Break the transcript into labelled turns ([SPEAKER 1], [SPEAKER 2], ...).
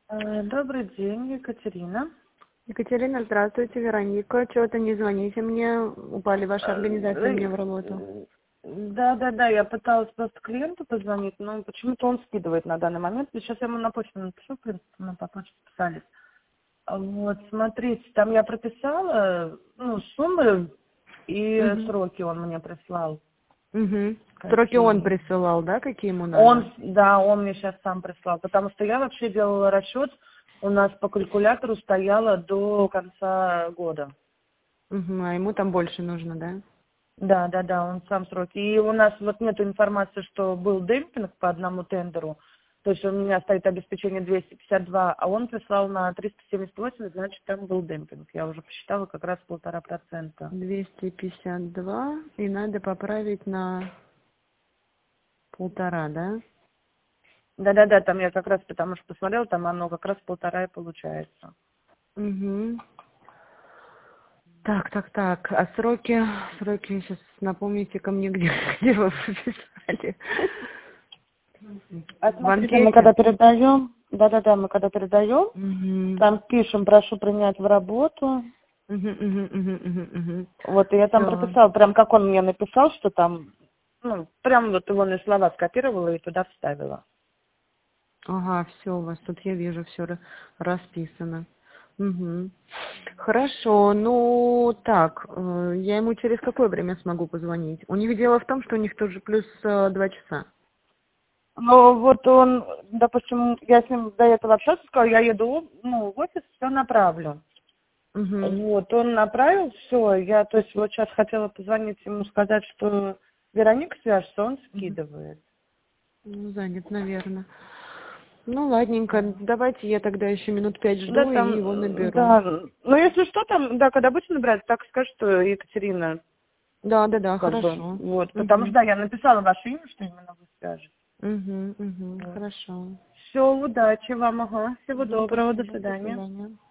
[SPEAKER 1] Добрый день, Екатерина.
[SPEAKER 2] Екатерина, здравствуйте, Вероника. Чего-то не звоните мне, упали ваши организации мне в работу.
[SPEAKER 1] Да, я пыталась просто клиенту позвонить, но почему-то он скидывает на данный момент. Сейчас я ему на почту напишу, в принципе, мы по почте писались. Вот, смотрите, там я прописала, суммы и
[SPEAKER 2] Угу.
[SPEAKER 1] сроки он мне прислал.
[SPEAKER 2] Угу. Сроки он
[SPEAKER 1] Какие?
[SPEAKER 2] присылал, да, какие ему надо?
[SPEAKER 1] Он мне сейчас сам прислал, потому что я вообще делала расчет, у нас по калькулятору стояло до конца года.
[SPEAKER 2] Угу. А ему там больше нужно, да?
[SPEAKER 1] Да, он сам сроки. И у нас вот нет информации, что был демпинг по одному тендеру. То есть у меня стоит обеспечение 252, а он прислал на 378, значит, там был демпинг. Я уже посчитала как раз 1,5%.
[SPEAKER 2] 252, и надо поправить на 1,5, да?
[SPEAKER 1] Да, там я как раз, потому что посмотрела, там оно как раз 1,5 и получается.
[SPEAKER 2] Угу. Так. А сроки сейчас напомните ко мне, где вы прописали?
[SPEAKER 1] А
[SPEAKER 2] В
[SPEAKER 1] смотрите, мы
[SPEAKER 2] анкете?
[SPEAKER 1] когда передаем, мы когда передаем,
[SPEAKER 2] Угу.
[SPEAKER 1] там пишем, прошу принять в работу.
[SPEAKER 2] Угу.
[SPEAKER 1] Вот, и я там
[SPEAKER 2] Все.
[SPEAKER 1] прописала, прям как он мне написал, что там, прям вот его слова скопировала и туда вставила.
[SPEAKER 2] Ага, все у вас тут я вижу, все расписано. Угу. Хорошо, ну так, я ему через какое время смогу позвонить? У них дело в том, что у них тоже плюс 2 часа.
[SPEAKER 1] Ну, вот он, допустим, я с ним до этого общалась, сказала, я еду, в офис, все направлю.
[SPEAKER 2] Угу.
[SPEAKER 1] Вот, он направил все, я, то есть, вот сейчас хотела позвонить ему, сказать, что Вероника свяжется, он скидывает.
[SPEAKER 2] Ну, занят, наверное. Ну, ладненько, давайте я тогда еще минут 5
[SPEAKER 1] Да,
[SPEAKER 2] жду и его
[SPEAKER 1] там,
[SPEAKER 2] наберу.
[SPEAKER 1] да, ну, если что, там, да, когда будете набирать, так скажешь, что Екатерина,
[SPEAKER 2] Да,
[SPEAKER 1] как бы,
[SPEAKER 2] хорошо.
[SPEAKER 1] вот, потому что,
[SPEAKER 2] Угу.
[SPEAKER 1] да, я написала ваше имя, что именно вы свяжете.
[SPEAKER 2] Угу,
[SPEAKER 1] Вот.
[SPEAKER 2] хорошо.
[SPEAKER 1] Все, удачи вам, ага, всего
[SPEAKER 2] Угу,
[SPEAKER 1] доброго, до
[SPEAKER 2] спасибо, до
[SPEAKER 1] свидания.
[SPEAKER 2] свидания.